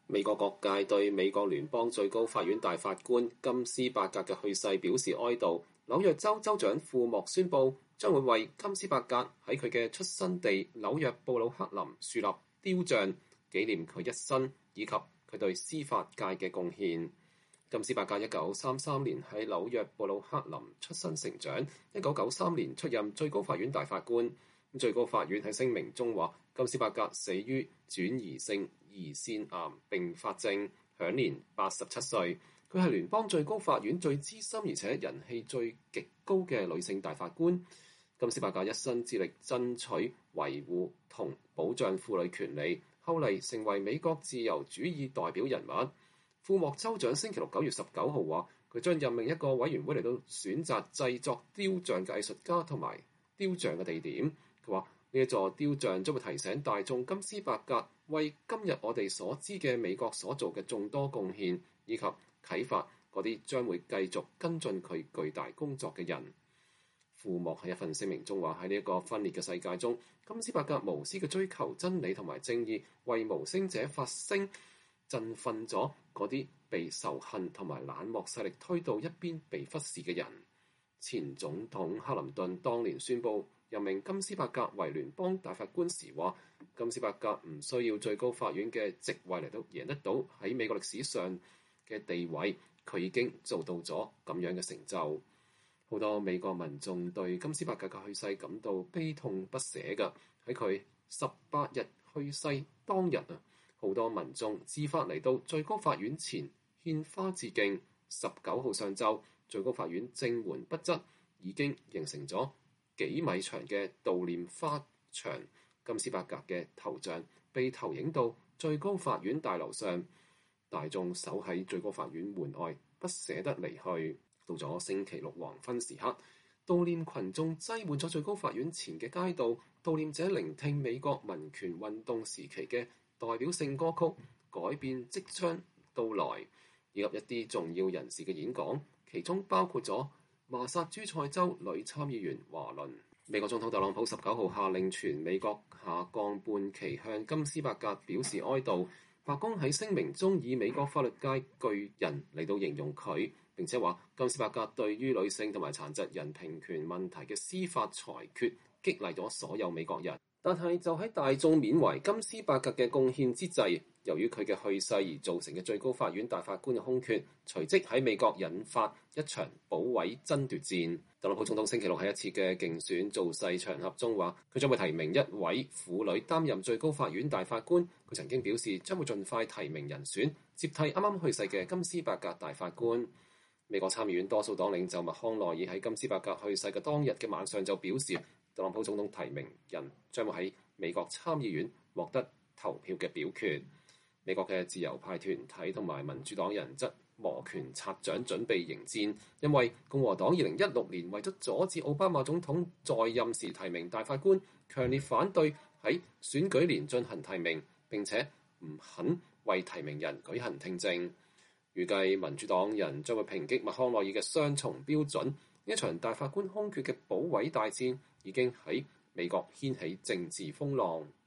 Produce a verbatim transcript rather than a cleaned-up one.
美國各界對美國聯邦最高法院大法官金斯伯格嘅去世表示哀悼。紐約州州長庫莫宣布，將會為金斯伯格喺佢嘅出生地紐約布魯克林樹立雕像，紀念佢一生以及佢對司法界嘅貢獻。金斯伯格一九三三年喺紐約布魯克林出生成長，一九九三年出任最高法院大法官。最高法院喺聲明中話，金斯伯格死於轉移性胰腺癌併發症，享年八十七歲。佢係聯邦最高法院最資深而且人氣最極高嘅女性大法官。金斯伯格一生致力爭取、維護同保障婦女權利，後嚟成為美國自由主義代表人物。庫莫州長星期六九月十九號話，佢將任命一個委員會嚟到選擇製作雕像嘅藝術家同埋雕像嘅地點。佢話呢一座雕像將會提醒大眾金斯伯格為今日我哋所知嘅美國所做嘅眾多貢獻，以及啟發嗰啲將會繼續跟進佢巨大工作嘅人。庫莫喺一份聲明中話，喺呢一個分裂嘅世界中，金斯伯格無私嘅追求真理同埋正義，為無聲者發聲，振奮咗嗰啲被仇恨同埋冷漠勢力推到一邊被忽視嘅人。前總統克林頓當年宣布任命金斯伯格為聯邦大法官時話，金斯伯格唔需要最高法院嘅職位嚟到贏得到喺美國歷史上嘅地位，佢已經做到咗咁樣嘅成就。好多美國民眾對金斯伯格嘅去世感到悲痛不捨㗎。喺佢十八日去世當日啊，好多民眾自發嚟到最高法院前獻花致敬。十九號上晝，最高法院正門北側已經形成咗幾米長嘅悼念花牆，金斯伯格嘅頭像被投影到最高法院大樓上，大眾守喺最高法院門外，不捨得離去。到咗星期六黃昏時刻，悼念群眾擠滿咗最高法院前嘅街道，悼念者聆聽美國民權運動時期嘅代表性歌曲《改變即將到來》，以及一啲重要人士嘅演講，其中包括咗麻薩諸塞州女參議員華倫。美國總統特朗普十九號下令全美國下降半旗向金斯伯格表示哀悼。白宮喺聲明中以美國法律界巨人嚟到形容佢，並且話金斯伯格對於女性同埋殘疾人平權問題嘅司法裁決激勵咗所有美國人。但係就喺大眾緬懷金斯伯格嘅貢獻之際，由於佢嘅去世而造成嘅最高法院大法官嘅空缺，隨即喺美國引發一場保位爭奪戰。特朗普總統星期六喺一次嘅競選造勢場合中話，佢將會提名一位婦女擔任最高法院大法官。佢曾經表示將會盡快提名人選，接替啱啱去世嘅金斯伯格大法官。美國參議院多數黨領袖麥康奈爾喺金斯伯格去世嘅當日嘅晚上就表示，特朗普總統提名人將會喺美國參議院獲得投票嘅表決。美國嘅自由派團體同埋民主黨人則摩拳擦掌準備迎戰，因為共和黨二零一六年為咗阻止奧巴馬總統在任時提名大法官，強烈反對喺選舉年進行提名，並且唔肯為提名人舉行聽證。預計民主黨人將會抨擊麥康奈爾嘅雙重標準。呢場大法官空缺嘅保位大戰已經喺美國掀起政治風浪。